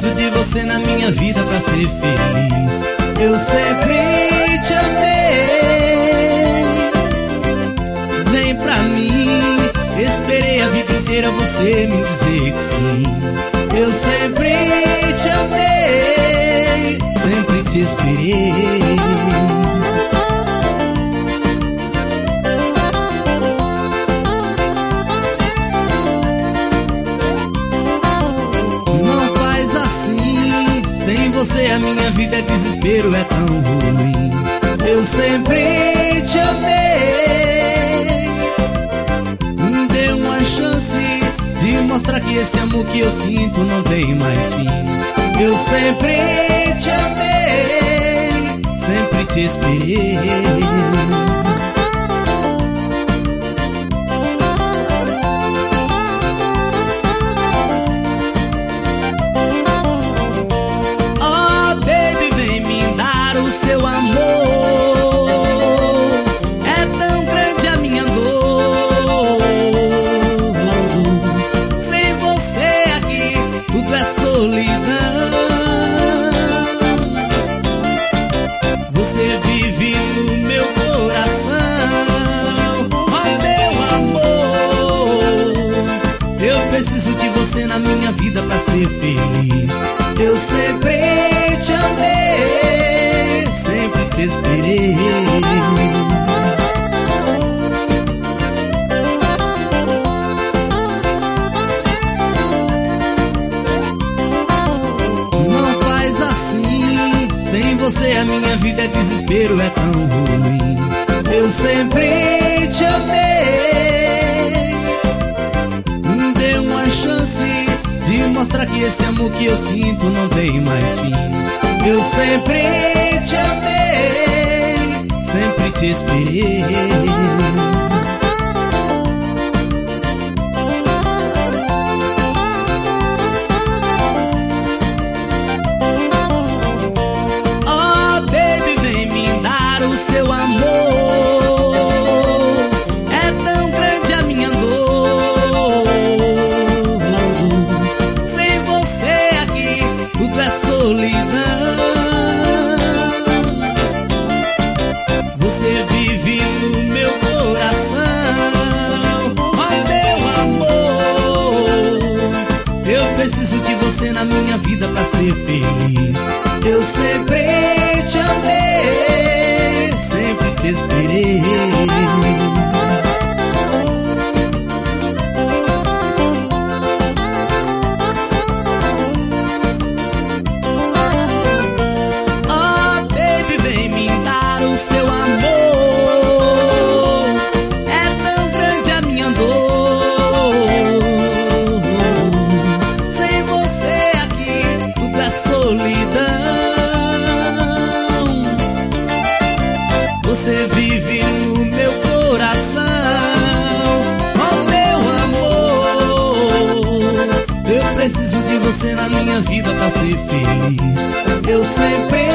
preciso de você na minha vida pra ser feliz. Eu sempre te amei, vem pra mim. Esperei a vida inteira você me dizer que sim. Eu sempre te amei, sempre te esperei. Sem você a minha vida é desespero, é tão ruim. Eu sempre te amei, me dê uma chance de mostrar que esse amor que eu sinto não tem mais fim. Eu sempre te amei, sempre te esperei. Seu amor é tão grande a minha dor. Sem você aqui tudo é solidão. Você vive no meu coração, oh meu amor. Eu preciso de você na minha vida pra ser feliz. Eu sempre te amei, sempre te esperei. Não faz assim, sem você a minha vida é desespero, é tão ruim. Eu sempre te amei, me dê uma chance de mostrar que esse amor que eu sinto não tem mais fim. Eu sempre te amei, sempre te esperei. Oh baby, vem me dar o seu amor. É tão grande a minha dor. Sem você aqui tudo é solidão. Você vive no meu coração, oh meu amor. Eu preciso de você na minha vida pra ser feliz. Eu sempre te amei, sempre te esperei. Seu amor é tão grande a minha dor. Sem você aqui tudo é solidão. Você vive no meu coração, oh meu amor. Eu preciso de você na minha vida pra ser feliz. Eu sempre